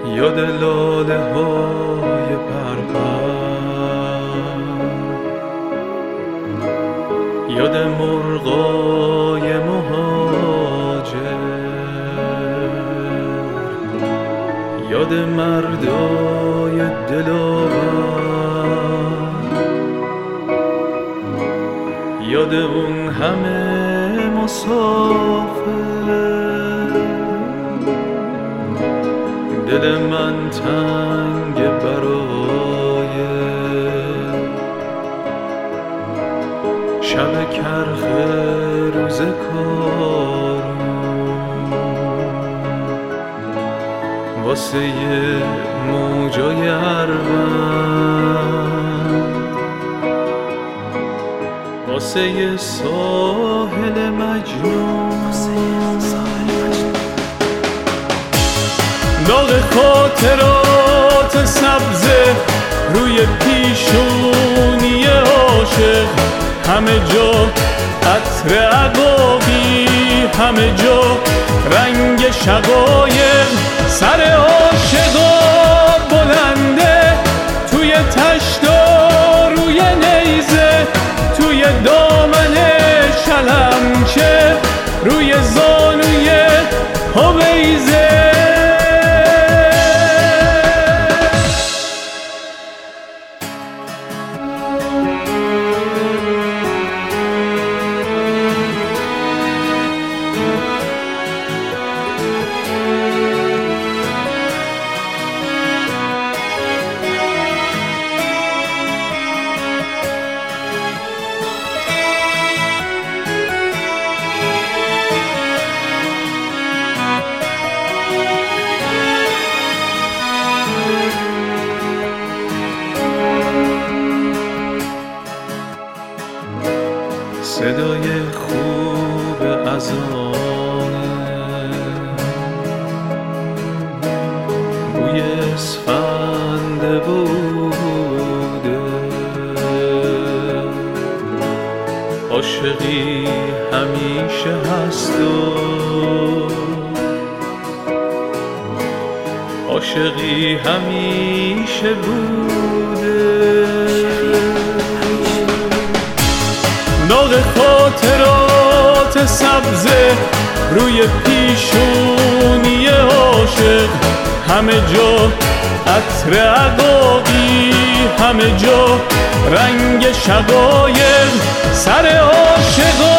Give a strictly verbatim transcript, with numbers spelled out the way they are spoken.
یاد لاله های پرپر، یاد مرغای مهاجر، یاد مردای دلاور، یاد اون همه مسافر. دل من تنگ برای شب کرخ روز کارون، واسه یه موجای اروند، واسه یه ساحل مجنون. داغ خاطرات سبز روی پیشونی عاشق، همه جا عطر عقاقی، همه جا رنگ شقایق. سر عاشقا بلنده توی تشتا روی نیزه، توی دامن شلمچه، روی زانوی هویزه. صدای خوب اذانه، بوی اسفند بوده، عاشقی همیشه هست و عاشقی همیشه بوده. داغ خاطرات سبز روی پیشونی عاشق، همه جا عطر عقاقی، همه جا رنگ شقایق. سر عاشقا